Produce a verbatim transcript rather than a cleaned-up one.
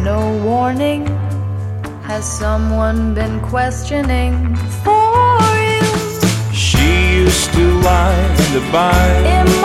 no warning? Has someone been questioning for you? She used to lie and abide in